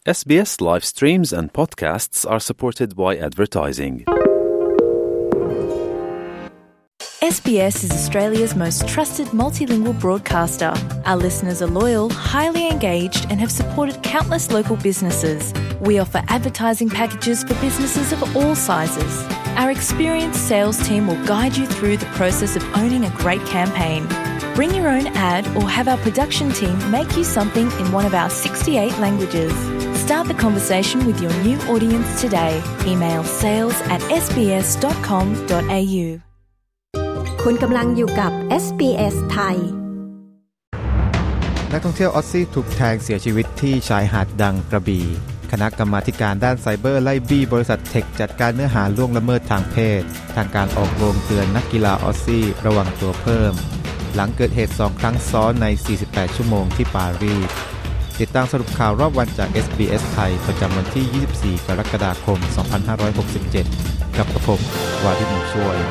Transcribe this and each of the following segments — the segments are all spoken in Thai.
SBS live streams and podcasts are supported by advertising. SBS is Australia's most trusted multilingual broadcaster. Our listeners are loyal, highly engaged and have supported countless local businesses. We offer advertising packages for businesses of all sizes. Our experienced sales team will guide you through the process of owning a great campaign. Bring your own ad or have our production team make you something in one of our 68 languages. Start the conversation with your new audience today. Email sales@sbs.com.au คุณกำลังอยู่กับ SBS ไทยนักท่องเที่ยวออสซี่ถูกแทงเสียชีวิตที่ชายหาดดังกระบี่คณะกรรมาธิการด้านไซเบอร์ไล่บี้บริษัทเทคจัดการเนื้อหาล่วงละเมิดทางเพศทางการออกโรงเตือนนักกีฬาออสซี่ระวังตัวเพิ่มหลังเกิดเหตุ2ครั้งซ้อนใน48ชั่วโมงที่ปารีสติดตามสรุปข่าวรอบวันจาก SBS ไทยประจำวันที่24กรกฎาคม2567กับผมวาริศ หนูช่วย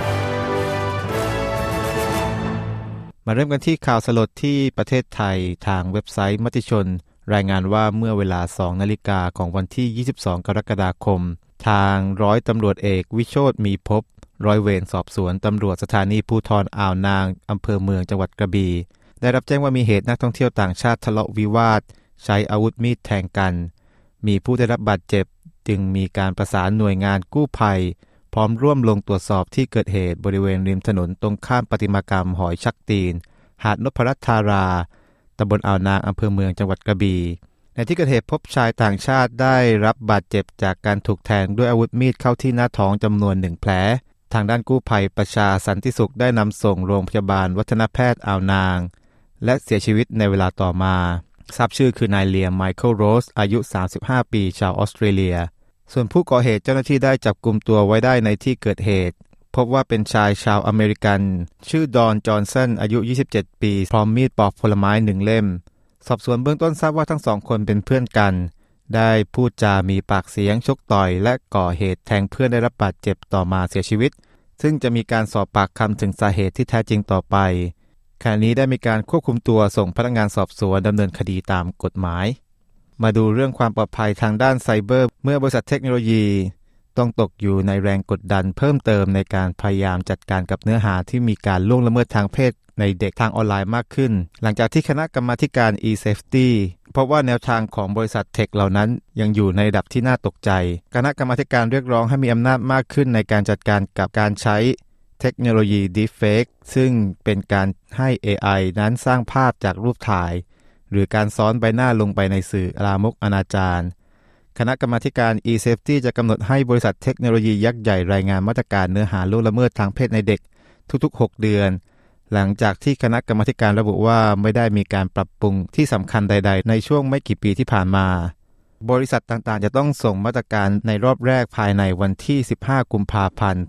มาเริ่มกันที่ข่าวสลดที่ประเทศไทยทางเว็บไซต์มติชนรายงานว่าเมื่อเวลา 2 นาฬิกาของวันที่22กรกฎาคมทางร้อยตำรวจเอกวิโชติมีภพร้อยเวรสอบสวนตำรวจสถานีภูธรอ่าวนางอำเภอเมืองจังหวัดกระบี่ได้รับแจ้งว่ามีเหตุนักท่องเที่ยวต่างชาติทะเลาะวิวาทใช้อาวุธมีดแทงกันมีผู้ได้รับบาดเจ็บจึงมีการประสานหน่วยงานกู้ภัยพร้อมร่วมลงตรวจสอบที่เกิดเหตุบริเวณริมถนนตรงข้ามประติมากรรมหอยชักตีนหาดนพรัตน์ธาราตำบลอ่าวนางอำเภอเมืองจังหวัดกระบี่ในที่เกิดเหตุพบชายต่างชาติได้รับบาดเจ็บจากการถูกแทงด้วยอาวุธมีดเข้าที่หน้าท้องจำนวน1แผลทางด้านกู้ภัยประชาสันติสุขได้นำส่งโรงพยาบาลวัฒนแพทย์อ่าวนางและเสียชีวิตในเวลาต่อมาทราบชื่อคือนายเลียมไมเคิลโรสอายุ35ปีชาวออสเตรเลียส่วนผู้ก่อเหตุเจ้าหน้าที่ได้จับกุมตัวไว้ได้ในที่เกิดเหตุพบว่าเป็นชายชาวอเมริกันชื่อดอนจอห์นสันอายุ27ปีพร้อมมีดปอกผลไม้1เล่มสอบสวนเบื้องต้นทราบว่าทั้ง2คนเป็นเพื่อนกันได้พูดจามีปากเสียงชกต่อยและก่อเหตุแทงเพื่อนได้รับบาดเจ็บต่อมาเสียชีวิตซึ่งจะมีการสอบปากคำถึงสาเหตุที่แท้จริงต่อไปขณะนี้ได้มีการควบคุมตัวส่งพนักงานสอบสวนดำเนินคดีตามกฎหมายมาดูเรื่องความปลอดภัยทางด้านไซเบอร์เมื่อบริษัทเทคโนโลยีต้องตกอยู่ในแรงกดดันเพิ่มเติมในการพยายามจัดการกับเนื้อหาที่มีการล่วงละเมิดทางเพศในเด็กทางออนไลน์มากขึ้นหลังจากที่คณะกรรมาธิการ e-safety พบว่าแนวทางของบริษัทเทคเหล่านั้นยังอยู่ในระดับที่น่าตกใจคณะกรรมาธิการเรียกร้องให้มีอำนาจมากขึ้นในการจัดการกับการใช้เทคโนโลยี Deepfake ซึ่งเป็นการให้ AI นั้นสร้างภาพจากรูปถ่ายหรือการซ้อนใบหน้าลงไปในสื่อลามกอนาจารคณะกรรมาธิการ e-safety จะกำหนดให้บริษัทเทคโนโลยียักษ์ใหญ่รายงานมาตรการเนื้อหาล่วงละเมิดทางเพศในเด็กทุกๆ6เดือนหลังจากที่คณะกรรมาธิการระบุว่าไม่ได้มีการปรับปรุงที่สำคัญใดๆในช่วงไม่กี่ปีที่ผ่านมาบริษัทต่างๆจะต้องส่งมาตรการในรอบแรกภายในวันที่15กุมภาพันธ์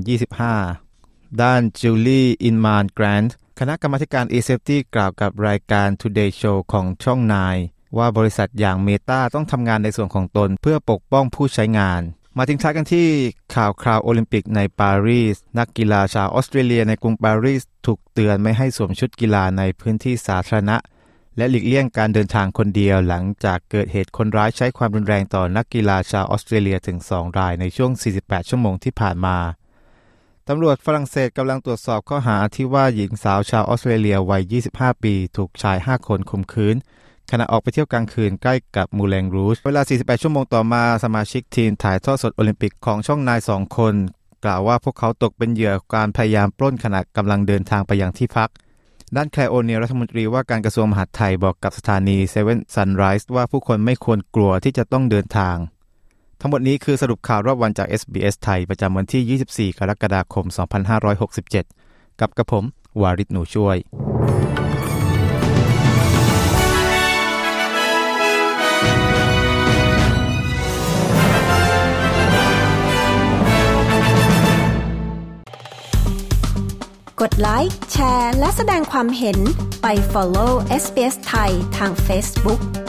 2025ด้านจูลี่อินมานแกรนท์คณะกรรมาธิการ e-safety กล่าวกับรายการ Today Show ของช่อง9ว่าบริษัทอย่าง Meta ต้องทำงานในส่วนของตนเพื่อปกป้องผู้ใช้งานมาทิ้งท้ายกันที่ข่าวคราวโอลิมปิกในปารีสนักกีฬาชาวออสเตรเลียในกรุงปารีสถูกเตือนไม่ให้สวมชุดกีฬาในพื้นที่สาธารณะและหลีกเลี่ยงการเดินทางคนเดียวหลังจากเกิดเหตุคนร้ายใช้ความรุนแรงต่อนักกีฬาชาวออสเตรเลียถึง2รายในช่วง48ชั่วโมงที่ผ่านมาตำรวจฝรั่งเศสกำลังตรวจสอบข้อหาที่ว่าหญิงสาวชาวออสเตรเลียวัย25ปีถูกชาย5คนข่มขืนขณะออกไปเที่ยวกลางคืนใกล้กับมูแลงรูชเวลา48ชั่วโมงต่อมาสมาชิกทีมถ่ายทอดสดโอลิมปิกของช่อง9 2คนกล่าวว่าพวกเขาตกเป็นเหยื่อการพยายามปล้นขณะกำลังเดินทางไปยังที่พักด้านแคลร์โอเนียลรัฐมนตรีว่าการกระทรวงมหาดไทยบอกกับสถานี7 Sunrise ว่าผู้คนไม่ควรกลัวที่จะต้องเดินทางทั้งหมดนี้คือสรุปข่าวรอบวันจาก SBS ไทยประจำวันที่24กรกฎาคม2567กับผมวาริศ หนูช่วยกดไลค์แชร์และแสดงความเห็นไป follow SBS ไทยทาง Facebook